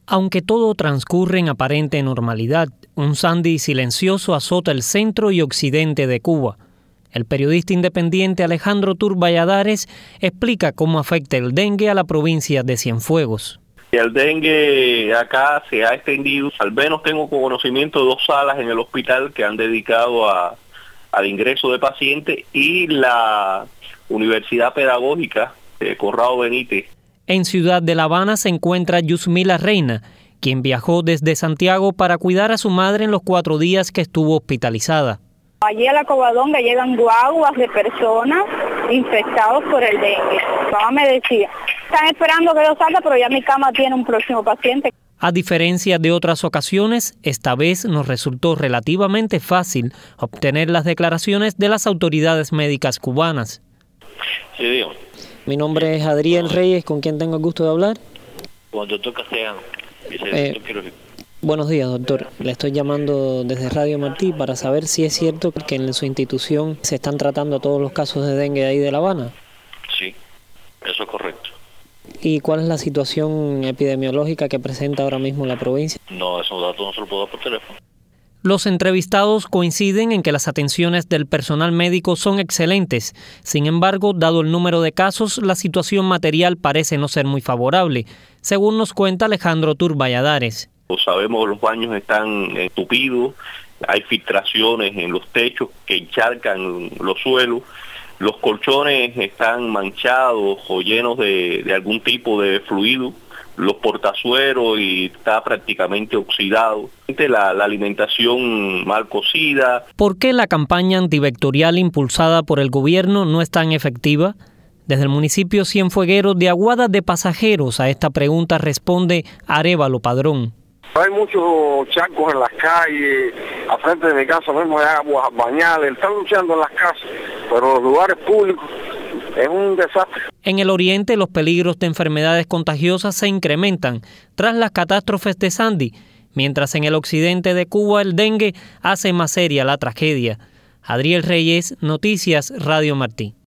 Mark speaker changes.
Speaker 1: Aunque todo transcurre en aparente normalidad, un Sandy silencioso azota el centro y occidente de Cuba. El periodista independiente Alejandro Tour Valladares explica cómo afecta el dengue a la provincia de Cienfuegos.
Speaker 2: El dengue acá se ha extendido, al menos tengo conocimiento de 2 salas en el hospital que han dedicado al ingreso de pacientes y la Universidad Pedagógica de Corrado Benítez.
Speaker 1: En Ciudad de La Habana se encuentra Yusmila Reina, quien viajó desde Santiago para cuidar a su madre en los 4 días que estuvo hospitalizada.
Speaker 3: Allí a la Covadonga llegan guaguas de personas infectados por el dengue. Mamá me decía, están esperando que yo salga, pero ya mi cama tiene un próximo paciente.
Speaker 1: A diferencia de otras ocasiones, esta vez nos resultó relativamente fácil obtener las declaraciones de las autoridades médicas cubanas.
Speaker 4: Sí, digo.
Speaker 1: Mi nombre es Adriel Reyes, ¿con quién tengo el gusto de hablar?
Speaker 4: Con el doctor Castellano,
Speaker 1: Buenos días, doctor. Le estoy llamando desde Radio Martí para saber si es cierto que en su institución se están tratando todos los casos de dengue ahí de La Habana.
Speaker 4: Sí, eso es correcto.
Speaker 1: ¿Y cuál es la situación epidemiológica que presenta ahora mismo la provincia?
Speaker 4: No, esos datos no se los puedo dar por teléfono.
Speaker 1: Los entrevistados coinciden en que las atenciones del personal médico son excelentes. Sin embargo, dado el número de casos, la situación material parece no ser muy favorable, según nos cuenta Alejandro Tour Valladares.
Speaker 2: Sabemos los baños están tupidos, hay filtraciones en los techos que encharcan los suelos, los colchones están manchados o llenos de algún tipo de fluido, los portazueros y está prácticamente oxidado. La alimentación mal cocida.
Speaker 1: ¿Por qué la campaña antivectorial impulsada por el gobierno no es tan efectiva? Desde el municipio Cienfueguero de Aguada de Pasajeros a esta pregunta responde Arévalo Padrón.
Speaker 5: Hay muchos charcos en las calles, a frente de mi casa mismo hay aguas bañales, están luchando en las casas, pero los lugares públicos es un desastre.
Speaker 1: En el oriente los peligros de enfermedades contagiosas se incrementan tras las catástrofes de Sandy, mientras en el occidente de Cuba el dengue hace más seria la tragedia. Adriel Reyes, Noticias Radio Martí.